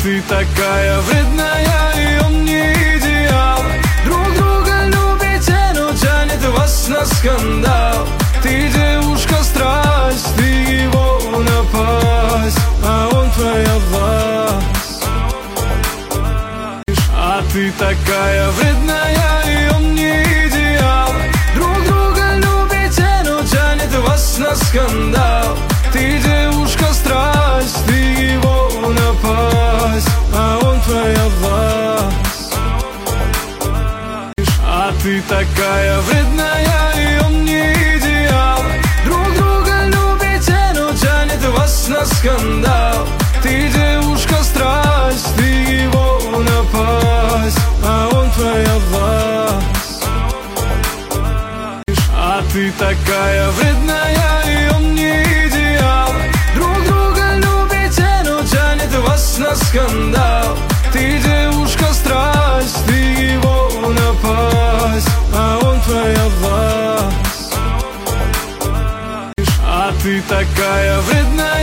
ты такая вредная, и он не идеал. Друг друга любите, но тянет вас на скандал. Ты девушка страсть, ты его напасть, а он твоя власть. А ты такая вредная, и он не идеал. Друг друга любите, но тянет вас на скандал. Ты девушка страсть, ты его напасть, а он твоя власть. А ты такая вредная, и он не идеал. Друг друга любите, но тянет вас на скандал. Ты девушка страсть, ты его напасть, а он твоя власть. А ты такая вредная, и он не идеал. Друг друга любите, но тянет вас на скандал. Ты девушка страсть, ты его напасть, а он твоя власть. А ты такая вредная.